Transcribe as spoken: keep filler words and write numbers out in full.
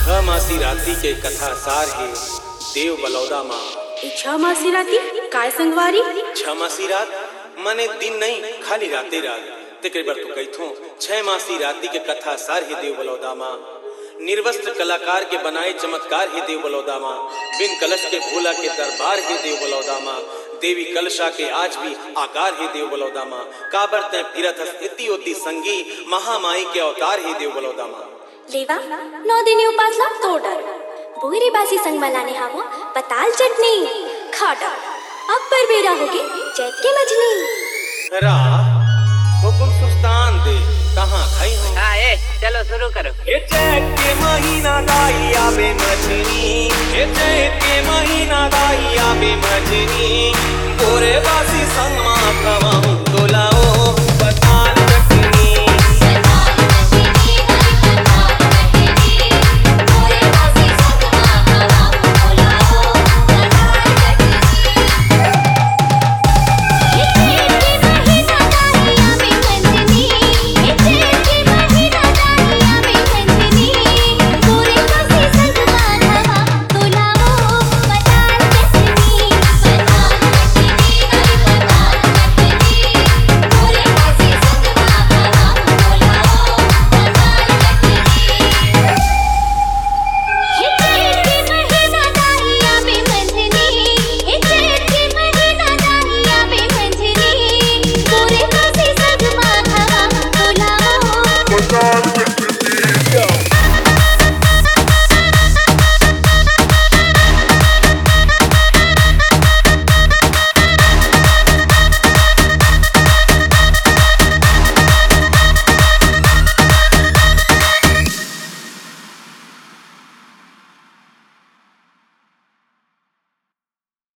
छह मासी राती के कथा सार है देव बलौदा माँ। छह मासी राती काय संगवारी? छह मासी रात मने दिन नहीं खाली राते रात तेरे बर तो कहथो छह मासी राती के कथा सार है देव बलौदा माँ। निर्वस्त्र कलाकार के बनाए चमत्कार है देव बलौदा माँ। बिन कलश के भोला के दरबार है देव बलौदा माँ। देवी कलशा के आज भी आकार है देव बलौदा माँ। काबर तय फिरत इति ओति संगी महामाई के अवतार है देव बलौदा माँ। लेवा नौ दिन उपास ला तो डर बोरे बासी संग मलाने हावो पताल चटनी खाड़ा अब पर बेरा होगे चैत के मजनी रा हुकुम सुस्तान दे कहाँ खाई हो। हाँ ए चलो शुरू करो। ये चैत के महीना दाई आवे मजनी। ये चैत के महीना दाई आवे मजनी बोरे बासी संग माँ कमाऊं